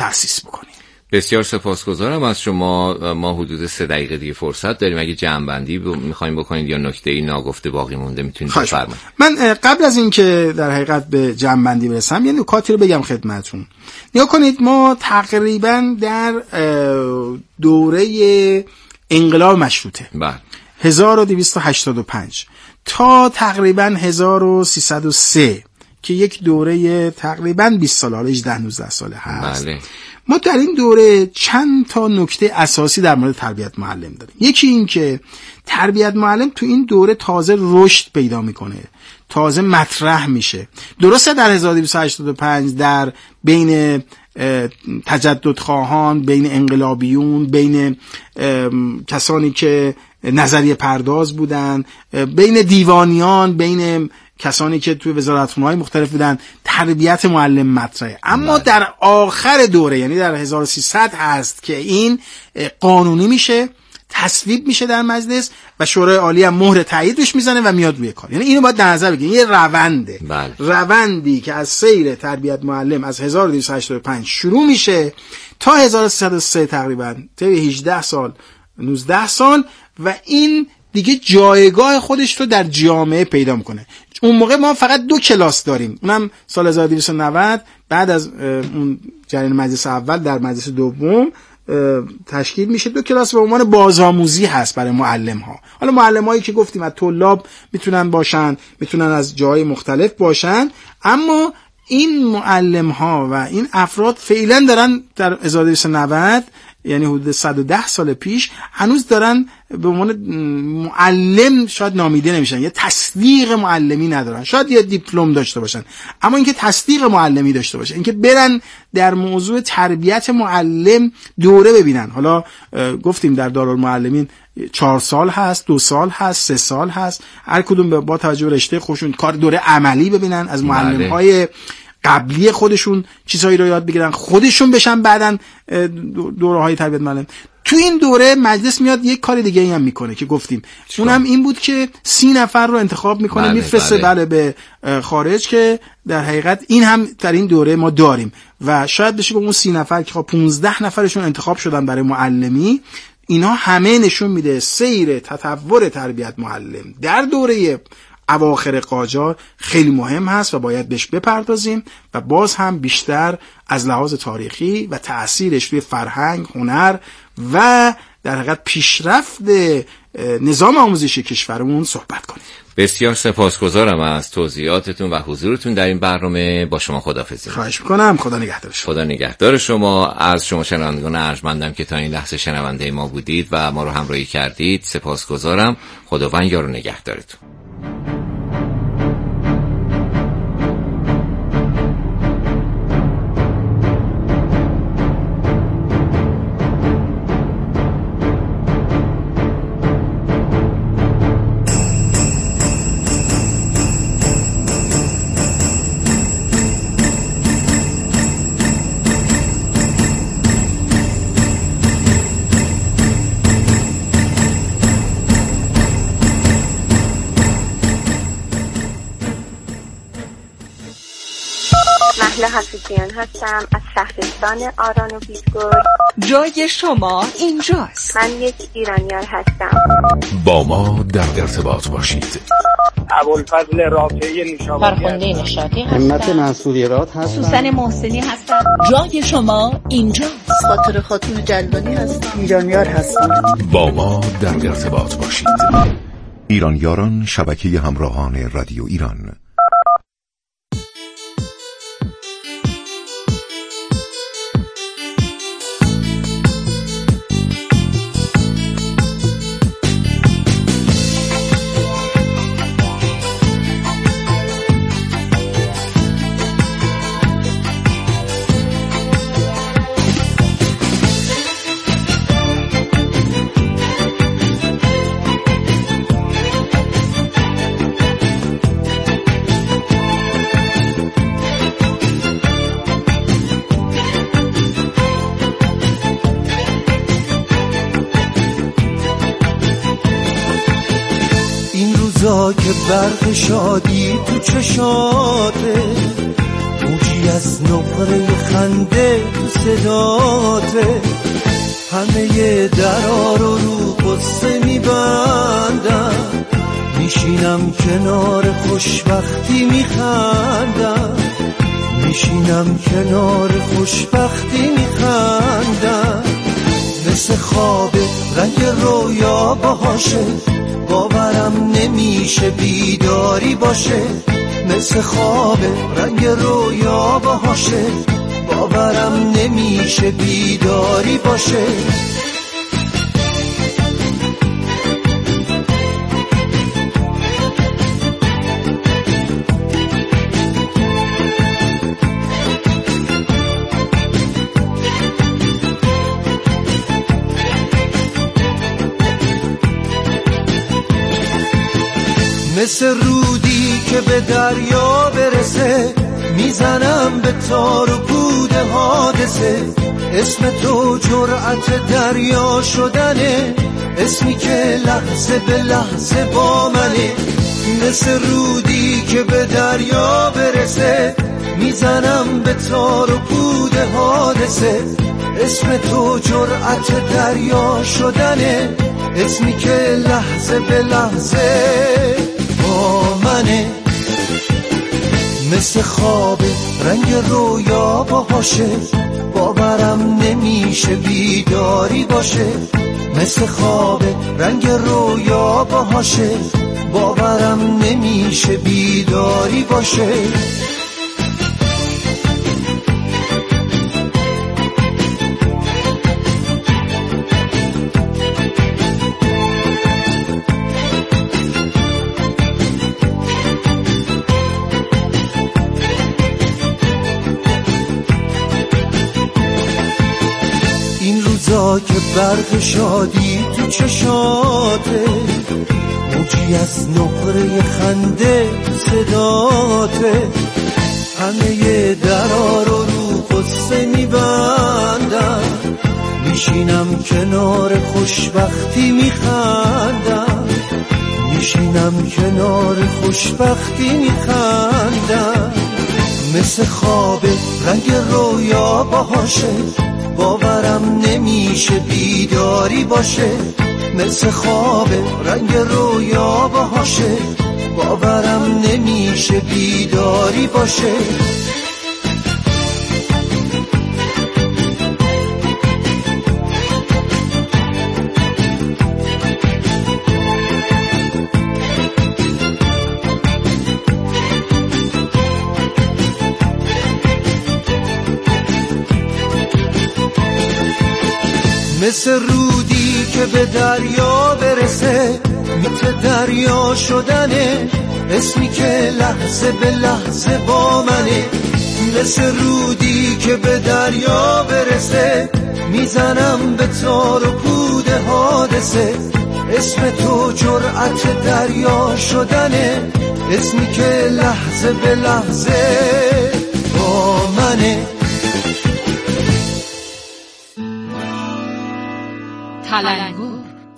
تأسیس بکنیم. بسیار سپاسگزارم از شما. ما حدود 3 دقیقه دیگه فرصت داریم، اگه جمع‌بندی می‌خوایم بکنید یا نکته‌ای ناگفته باقی مونده میتونید بفرمایید. من قبل از اینکه در حقیقت به جمع‌بندی برسم یه نکاتی رو بگم خدمتتون. نگاه کنید، ما تقریبا در دوره انقلاب مشروطه 1285 تا تقریبا 1303 که یک دوره تقریبا 20 ساله، 18-19 ساله هست. بله. ما در این دوره چند تا نکته اساسی در مورد تربیت معلم داریم. یکی این که تربیت معلم تو این دوره تازه رشد پیدا میکنه، تازه مطرح میشه. درسته در 1285 در بین تجددخواهان، بین انقلابیون، بین کسانی که نظریه پرداز بودن، بین دیوانیان، بین کسانی که توی وزارتخونه‌های مختلف بودن، تربیت معلم مطرحه. اما در آخر دوره، یعنی در 1300 هست که این قانونی میشه، تصویب میشه در مجلس و شورای عالی هم مهر تایید روش میزنه و میاد روی کار. یعنی اینو باید در نظر بگیرید، یه رونده. روندی که از سیر تربیت معلم از 1285 شروع میشه تا 1303 تقریبا، تا 18 سال 19 سال، و این دیگه جایگاه خودش رو در جامعه پیدا میکنه. اون موقع ما فقط 2 کلاس داریم، اونم سال 1290 بعد از اون جریان مجلس اول در مجلس دوم تشکیل میشه. 2 کلاس به عنوان بازآموزی هست برای معلم ها. حالا معلم هایی که گفتیم از طلاب میتونن باشن، میتونن از جای مختلف باشن، اما این معلم ها و این افراد فعلا دارن در 1290 یعنی حدود 110 سال پیش هنوز دارن به عنوان معلم شاید نامیده نمیشن، یه تصدیق معلمی ندارن، شاید یه دیپلم داشته باشن، اما اینکه تصدیق معلمی داشته باشن، اینکه برن در موضوع تربیت معلم دوره ببینن. حالا گفتیم در دارالمعلمین 4 سال هست، 2 سال هست، 3 سال هست، هر کدوم با توجه به رشته خودشون کار دوره عملی ببینن، از معلم‌های قبلی خودشون چیزهایی رو یاد بگیرن، خودشون بشن بعدن دوره‌های تربیت معلم. تو این دوره مجلس میاد یک کار دیگه هم میکنه که گفتیم، اونم این بود که 30 نفر رو انتخاب میکنه، میفرسته به خارج، که در حقیقت این هم در این دوره ما داریم و شاید بشه که اون 30 نفر که 15 نفرشون انتخاب شدن برای معلمی، اینا همه نشون میده سیر تطور تربیت معلم در دوره اواخر قاجار خیلی مهم هست و باید بهش بپردازیم و باز هم بیشتر از لحاظ تاریخی و تأثیرش روی فرهنگ، هنر و در حقیقت پیشرفت نظام آموزشی کشورمون صحبت کنیم. بسیار سپاسگزارم از توضیحاتتون و حضورتون در این برنامه. با شما خداحافظی. خواهش می‌کنم. خدا نگهدار شما. خدا نگهدار شما. از شما شنوندگان ارجمندم که تا این لحظه شنونده ما بودید و ما رو همراهی کردید سپاسگزارم. خداوند یار و نگهدارتون. حفیظیان هستم از شهرستان آران و بیدگل. جای شما اینجاست. من یک ایرانیار هستم. با ما در ارتباط باشید. ابوالفضل رافعی نیشابوری، فرخنده نشاطی هستم. همت منصوریرات هستم. سوسن محسنی هستم. جای شما اینجاست. خاطر خاتون جلانی هستم. ایرانیار هستم. با ما در ارتباط باشید. ایرانیاران، شبکه همراهان رادیو ایران. که برق شادی تو چشاته، موجی از نقره خنده تو صداته، همه درا رو قصه میبندم، میشینم کنار خوشبختی میخندم، میشینم کنار خوشبختی میخندم. مثل خواب رنگ رویا باشه، باورم نمیشه بیداری باشه. مثل خواب رنگ رویا باشه، باورم نمیشه بیداری باشه. مثل رودی که به دریا برسه، میزنم به تار و پود حادثه. اسم تو جرأت دریا شدنه، اسمی که لحظه به لحظه با منه. مثل رودی که به دریا برسه، میزنم به تار و پود حادثه. اسم تو جرأت دریا شدنه، اسمی که لحظه به لحظه با منه. مثل خواب رنگ رویا باشه، باورم نمیشه بیداری باشه. مثل خواب رنگ رویا باشه، باورم نمیشه بیداری باشه. که برق شادی تو چشاته، موجی از نقره خنده صداته. همه درا رو قصه میبندم، میشینم کنار خوشبختی میخندم، میشینم کنار خوشبختی میخندم. مثل خواب رنگ رویا باشه، باورم نمیشه بیداری باشه. مثل خواب رنگ رویا باشه، باورم نمیشه بیداری باشه. مثل رودی که به دریا برسه، میت دریا شدنه، اسمی که لحظه به لحظه با منه. مثل رودی که به دریا برسه، میزنم به تار و پود حادثه. اسم تو جرأت دریا شدنه، اسمی که لحظه به لحظه با منه. تلنگر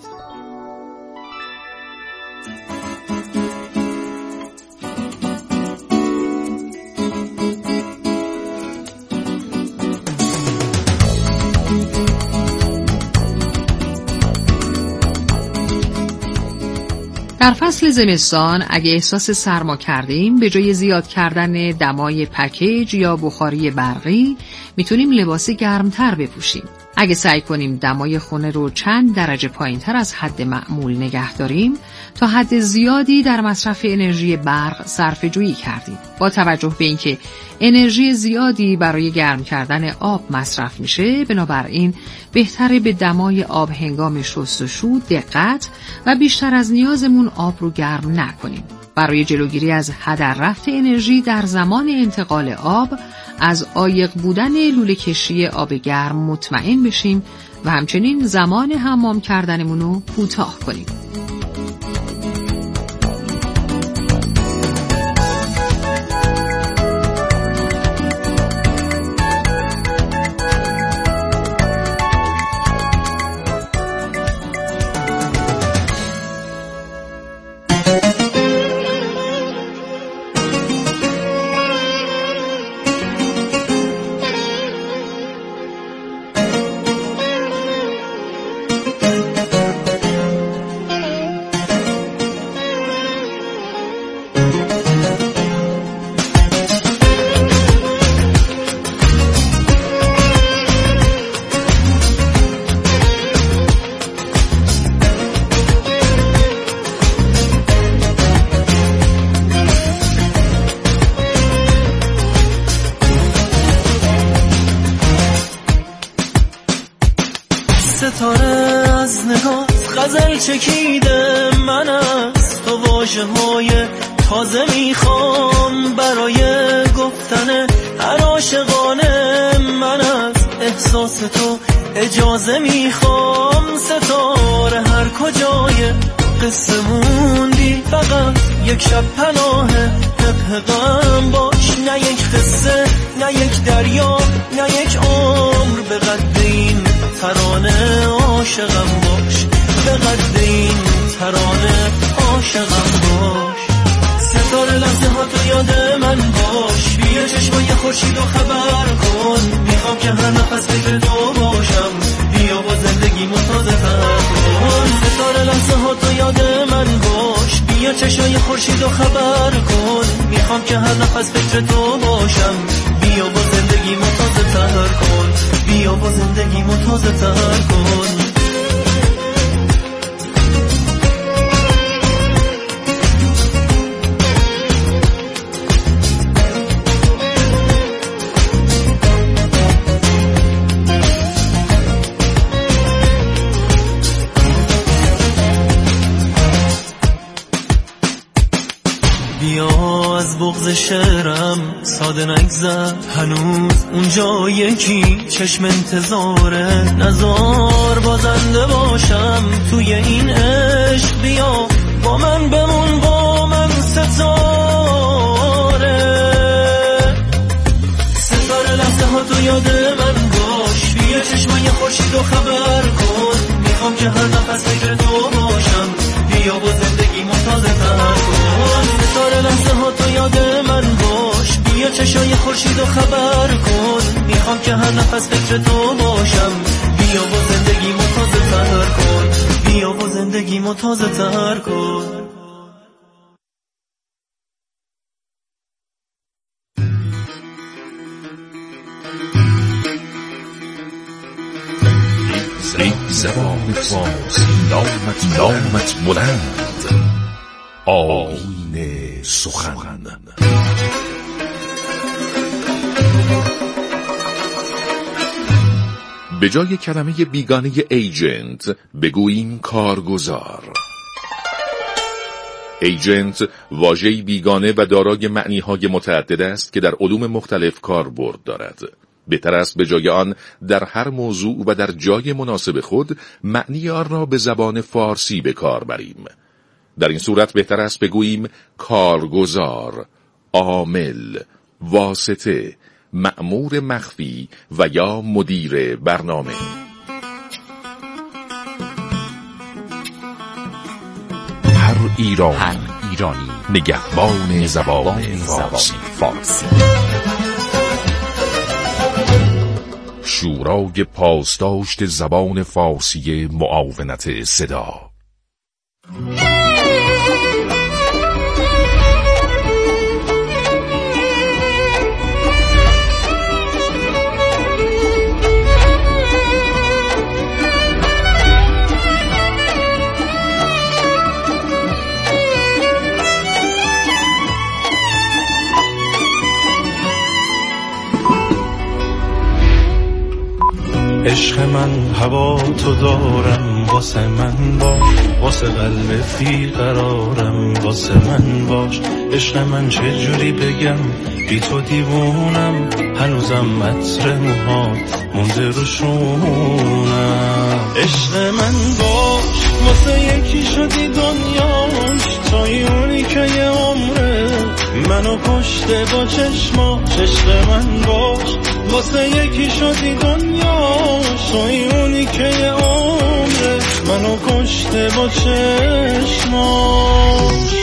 در فصل زمستان اگه احساس سرما کردیم، به جای زیاد کردن دمای پکیج یا بخاری برقی میتونیم لباس گرمتر بپوشیم. اگه سعی کنیم دمای خونه رو چند درجه پایین‌تر از حد معمول نگه داریم، تا حد زیادی در مصرف انرژی برق صرفه‌جویی کردیم. با توجه به اینکه انرژی زیادی برای گرم کردن آب مصرف میشه، بنابراین بهتره به دمای آب هنگام شستشو دقت و بیشتر از نیازمون آب رو گرم نکنیم. برای جلوگیری از هدر رفت انرژی در زمان انتقال آب، از عایق بودن لوله کشی آب گرم مطمئن بشیم و همچنین زمان حمام کردنمون رو کوتاه کنیم. ستاره از نگاه غزل چکیده، من از تو واژه های تازه میخوام برای گفتن هر عاشقانه، من از احساس تو اجازه میخوام. ستاره هر کجای قصه موندی فقط یک شب پناه حق غم باش، نه یک قصه نه یک دریا نه یک عمر، به قد این ترانه عاشقم باش، به قد این ترانه عاشقم باش. ستاره لحظه ها تو یاد من باش، بیا چشمای خورشید و خبر کن، میخوام که هر نفس فکر تو باشم، بیا با زندگی تازه تر کن. ستاره لحظه ها تو یاد من باش، بیا چشمای خورشید و خبر کن، میخوام که هر نفس فکر تو باشم، بیا با زندگی تازه تر کن، بیا با زندگی تازه تر کن. از بغض شعرم ساده نگذر، هنوز اونجا یکی چشم انتظاره، نزار بازنده باشم توی این عشق، بیا با من بمون با من ستاره. ستاره لحظه ها تو یاد من باش، بیا چشمای خورشید و خبر کن، میخوام که هر نفس فکر تو باشم، بیا با زندگی تازه تر کن. ستاره لحظه ها تو یاد من باش، بیا چشای خورشید و خبر کن، میخوام که هر نفس فکر تو باشم، بیا با زندگی تازه تر کن، بیا با زندگی تازه تر کن. زبان فارسی نامت بلند، آیین سخن. به جای کلمه بیگانه ایجنت بگوییم کارگزار. ایجنت واژه‌ای بیگانه و دارای معنی‌های متعدد است که در علوم مختلف کاربرد دارد. بهتر است به جای آن در هر موضوع و در جای مناسب خود معنی آن را به زبان فارسی به کار بریم. در این صورت بهتر است بگوییم کارگزار، عامل، واسطه، مأمور مخفی و یا مدیر برنامه. هر ایرانی نگهبان زبان فارسی. شورای پاسداشت زبان فارسی معاونت صدا. عشق من هوا تو دارم، واسه من باش، واسه قلب فی قرارم، واسه من باش. عشق من چجوری بگم بی تو دیوونم، هنوزم عطر موهات مونده رو شونم. عشق من باش، واسه یکی شدی دنیاش، توی اونی که یه عمره منو کشته با چشماش. عشق من باش، واسه یکی شدی دنیاش، توی اونی که یه عمره منو کشته با چشماش.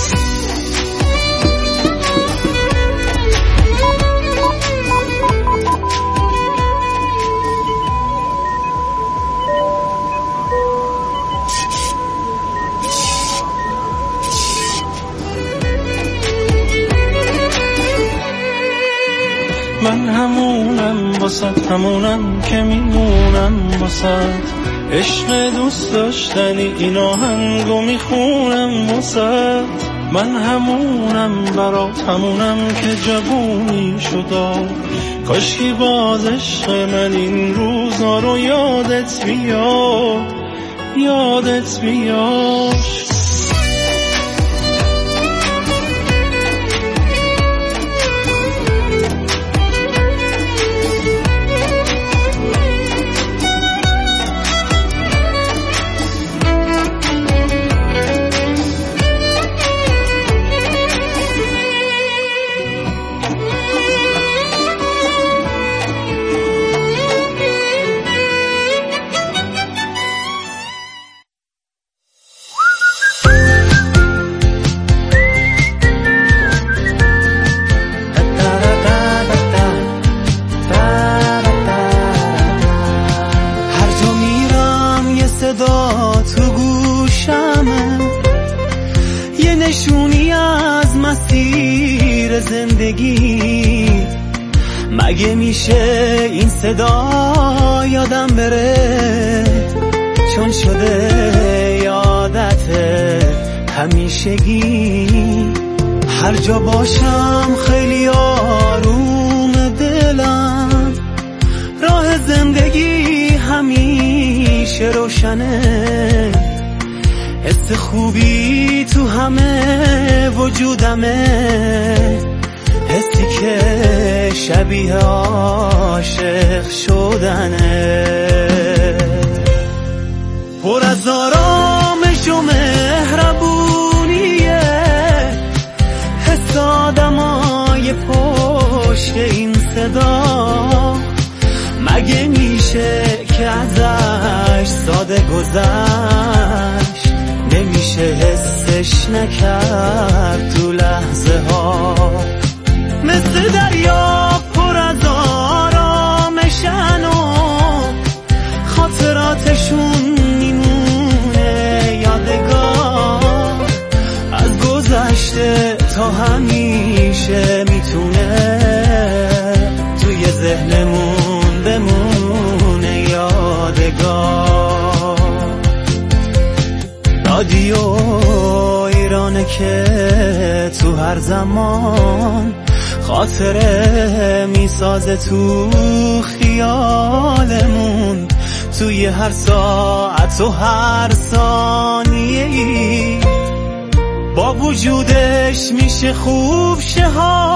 من همونم واسط، همونم که میمونم واسط. عشق دوست داشتنی این آهنگو میخونم واسط. من همونم برات، همونم که جوونی شدا. کاشکی باز عشق من این روزا رو یاد یادت میاد یادت میاد. زندگی مگه میشه این صدا یادم بره، چون شده یادت همیشگی. هر جا باشم خیلی آروم دلم، راه زندگی همیشه روشنه، حس خوبی تو همه وجودمه، حسی که شبیه عاشق شدنه، پر از آرامش و مهربونیه، حس آدمای پشت این صدا. مگه میشه که ازش ساده گذشت، نمیشه حسش نکرد تو لحظه ها. مثل دریا پر از آرامشن و خاطراتشون میمونه یادگار، از گذشته تا همیشه میتونه توی ذهنمون بمونه یادگار. رادیو ایرانه که تو هر زمان خاطره میسازه تو خیالمون، توی هر ساعت و هر ثانیه‌ای با وجودش میشه خوب شه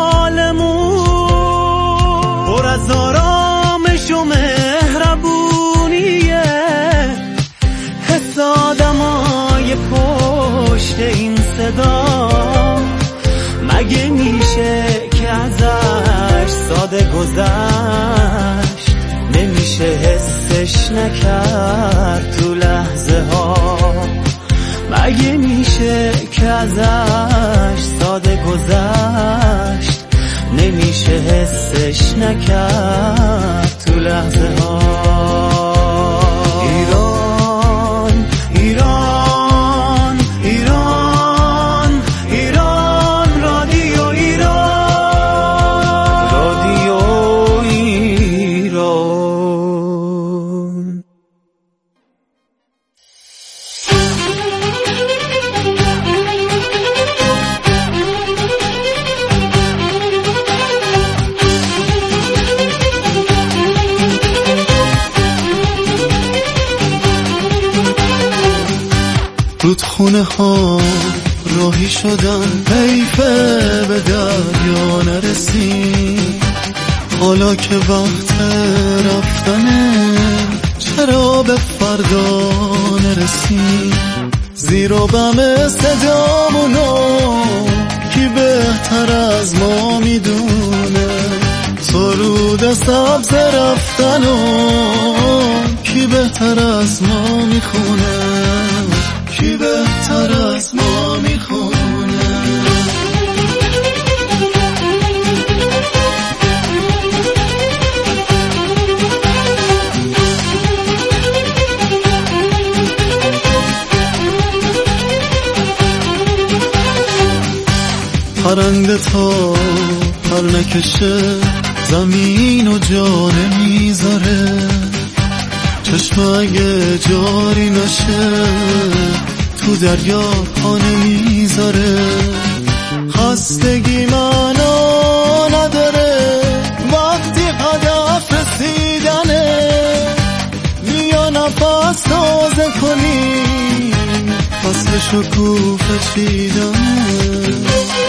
حالمون. پر از آرامش و مهربونیه، حس آدمای پشت این صدا. مگه میشه که ازش ساده گذشت، نمیشه حسش نکرد تو لحظه ها. مگه میشه که ازش ساده گذشت، نمیشه حسش نکرد تو لحظه ها. ایران ایران ایران ایران، رادیو ایران، رادیو ایران. رودخونه ها راهی شدن، حیفه به دریا نرسیم، حالا که وقت رفتنه چرا به فردا نرسیم. زیر و بم صدامونو کی بهتر از ما میدونه، سرود سبز رفتنو کی بهتر از ما میخونه، کی بهتر از ما میخونه. پرنده تا پر نکشه زمین و جا نمیذاره، چشم اگه جاری نشه تو دریا پا نمیذاره. خستگی معنا نداره وقتی هدف رسیدنه، فصل شکوفه چیدنه.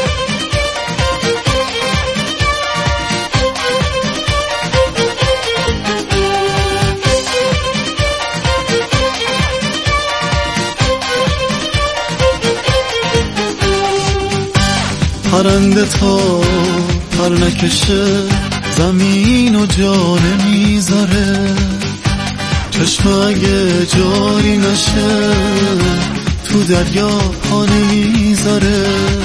پرنده تا پر نکشه زمین و جانه میذاره، چشم اگه جاری نشه تو دریا پا نمیذاره.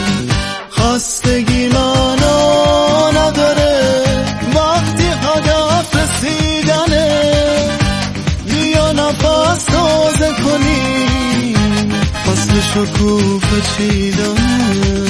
خستگی معنا نداره وقتی هدف رسیدنه. بیا نفس تازه کنیم فصل شکوفه چیدنه.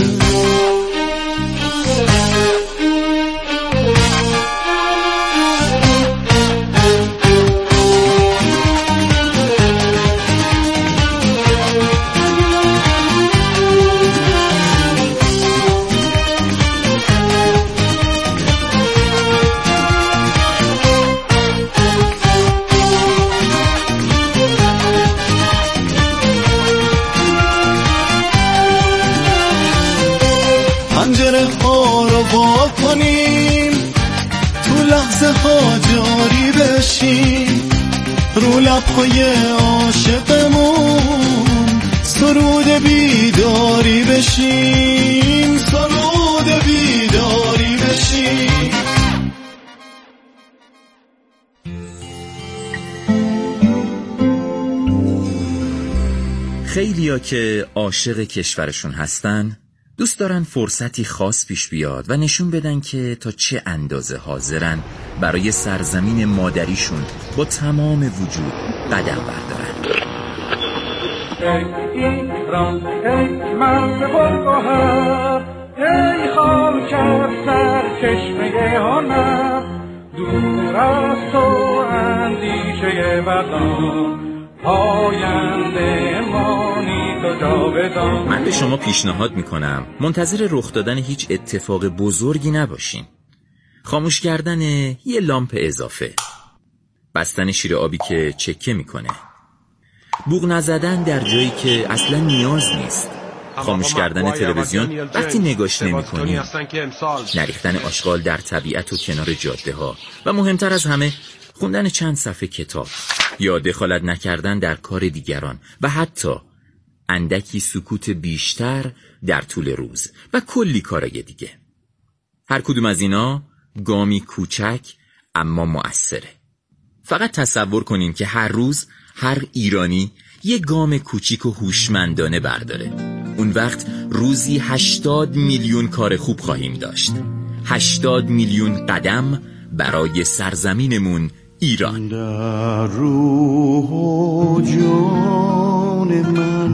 پنجره ها رو با کنیم تو لحظه ها جاری بشیم، رو لبهای عاشقمون سرود بیداری بشیم، سرود بیداری بشیم. خیلیا که عاشق کشورشون هستن دوست دارن فرصتی خاص پیش بیاد و نشون بدن که تا چه اندازه حاضرن برای سرزمین مادریشون با تمام وجود قدم بردارن. ایران ای مرد پرگوهر، ای خاکر سرچشمه هنر، دور از تو اندیشه بدان، پاینده مانی تو جاودان. من به شما پیشنهاد میکنم منتظر رخ دادن هیچ اتفاق بزرگی نباشین. خاموش کردن یه لامپ اضافه، بستن شیر آبی که چکه میکنه، بوق نزدن در جایی که اصلا نیاز نیست، خاموش کردن تلویزیون وقتی نگاش نمی‌کنی، نریختن آشغال در طبیعت و کنار جاده ها و مهمتر از همه خوندن چند صفحه کتاب یا دخالت نکردن در کار دیگران و حتی اندکی سکوت بیشتر در طول روز و کلی کارای دیگه. هر کدوم از اینا گامی کوچک اما مؤثره. فقط تصور کنین که هر روز هر ایرانی یه گام کوچیک و هوشمندانه برداره. اون وقت روزی 80 میلیون کار خوب خواهیم داشت. 80 میلیون قدم برای سرزمینمون ایران. در روح و جان من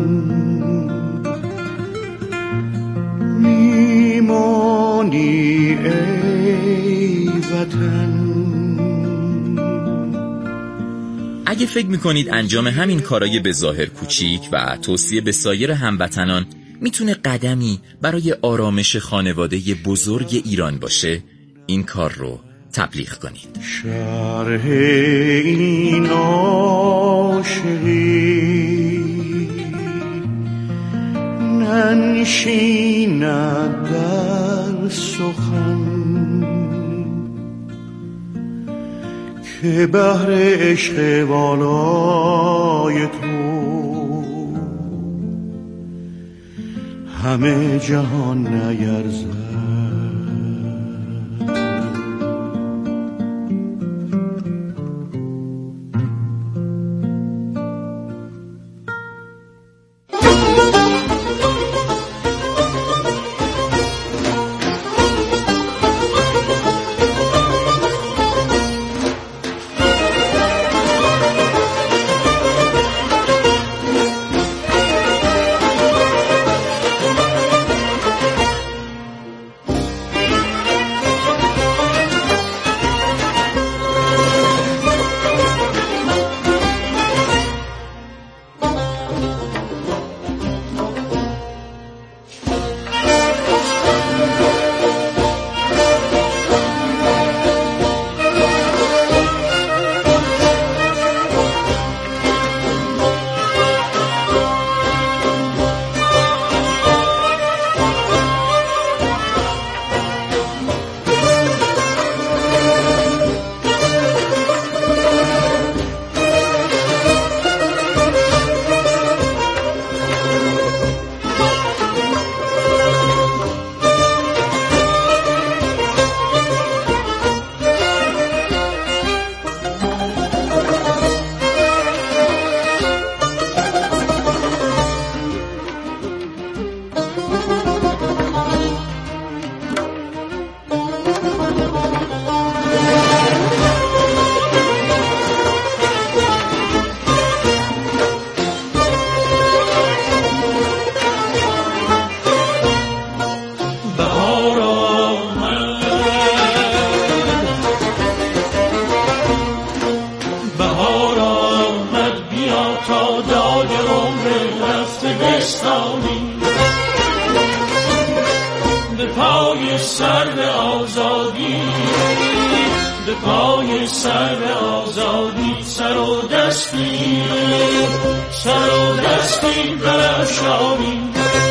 میمانی ای وطن. اگه فکر میکنید انجام همین کارای به ظاهر کوچیک و توصیه به سایر هموطنان میتونه قدمی برای آرامش خانواده بزرگ ایران باشه، این کار رو تبلیغ کنید. شرح این عاشقی ننشیند در سخن، که بحر عشق والای تو همه جهان نیرزد. پای سرو آزادی، به پای سرو آزادی سر و دستی، سر و دستی برافشانی.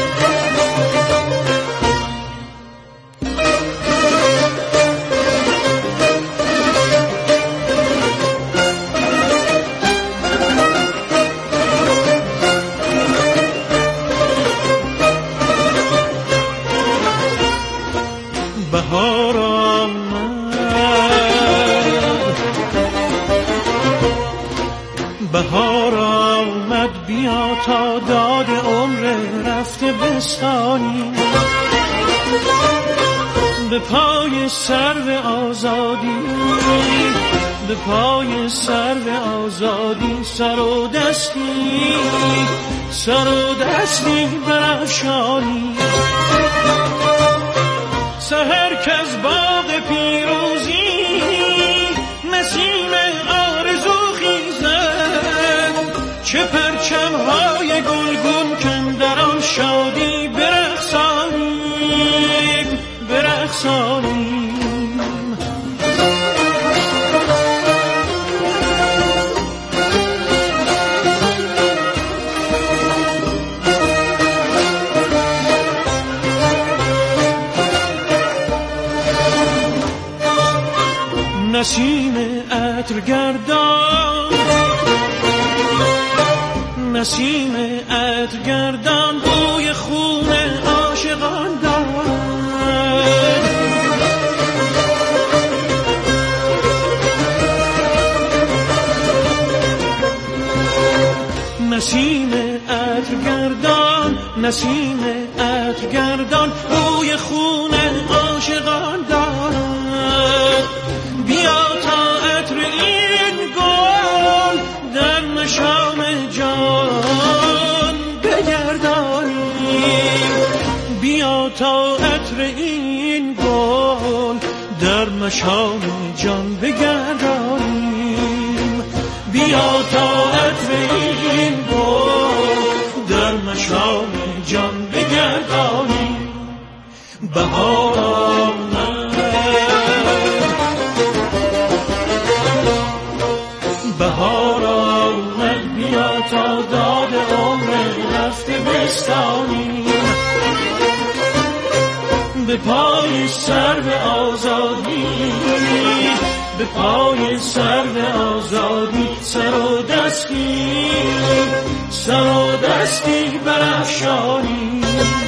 بهار آمد، بهار آمد، بیا تا داد عمر رفته بستانی، به پای سرو آزادی، به پای سرو آزادی سر و دستی، سر و دستی برافشانی. سحر کز باغ پیروزی نسیم آرزو خیزد، چه پرچم‌های گلگون کن در آن شادی برقصانیم، برقصانیم. نسیم عطرگردان، نسیم عطرگردان بوی خون عاشقان دارد، نسیم عطرگردان، نسیم عطرگردان بوی خون عاشقان دارد. بیا تا عطر این گل در مشام جان بگردانیم، بیا تا عطر این گل در مشام جان بگردانیم، بیا تا عطر این گل در مشام جان بگردانیم. بهار آمد، بهار آمد، بیا تا داد عمر رفته بستانی، به پای سرو آزادی، به پای سرو آزادی سر و دستی، سر و دستی برافشانی.